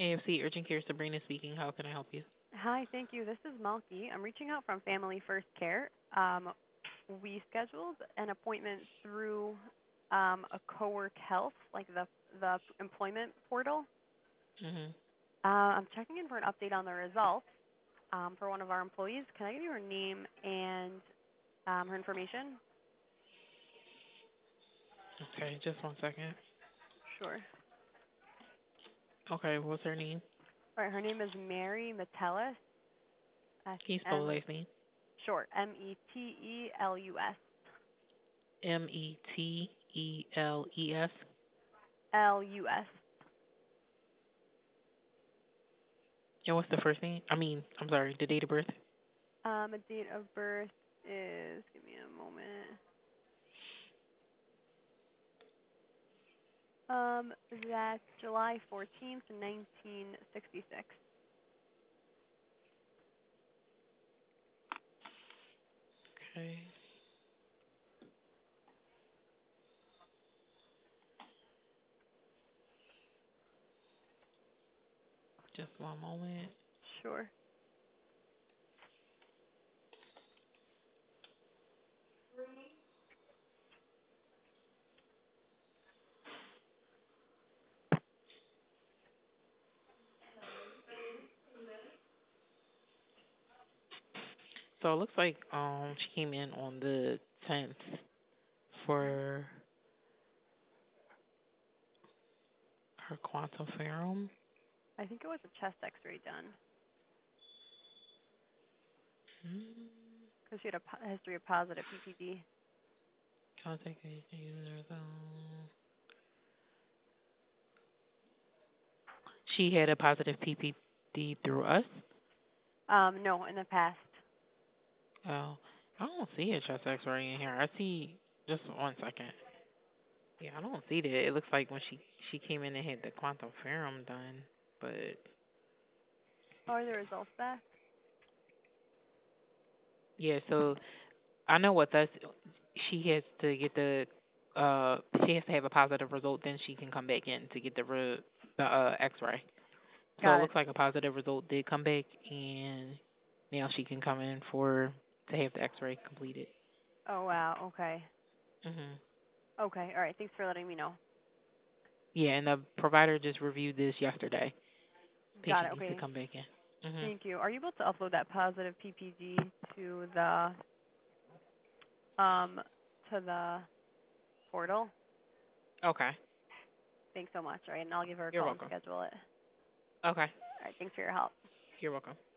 AFC Urgent Care, Sabrina speaking. How can I help you? Hi, thank you. This is Malky. I'm reaching out from Family First Care. We scheduled an appointment through a Cowork Health, like the employment portal. Mhm. I'm checking in for an update on the results for one of our employees. Can I give you her name and her information? Okay, just 1 second. Sure. Okay, what's her name? All right, her name is Mary Metellus. S Can you spell the M last name? short Metelus. Meteles. Lus. And what's the first name? I'm sorry, the date of birth. A date of birth is. Give me a moment. That's July 14th, 1966. Okay, just one moment. Sure. So it looks like she came in on the 10th for her quantum serum. I think it was a chest X-ray done Hmm. because she had a history of positive PPD. Contact users. She had a positive PPD through us. No, in the past. Oh, I don't see a chest X-ray in here. I see just 1 second. Yeah, I don't see that. It looks like when she came in and had the quantum serum done, but Are the results back? yeah. So I know with us, she has to get she has to have a positive result, then she can come back in to get the X-ray. So it Got it. looks like a positive result did come back, and now she can come in for to have the X-ray completed. Oh wow. Okay. Mhm. Okay. All right. Thanks for letting me know. Yeah, and the provider just reviewed this yesterday. Got Patient it. needs to Okay. come back in. Mhm. Thank you. Are you able to upload that positive PPD to um the portal? Okay. Thanks so much. All right, and I'll give her a You're call and welcome. schedule it. Okay. All right. Thanks for your help. You're welcome.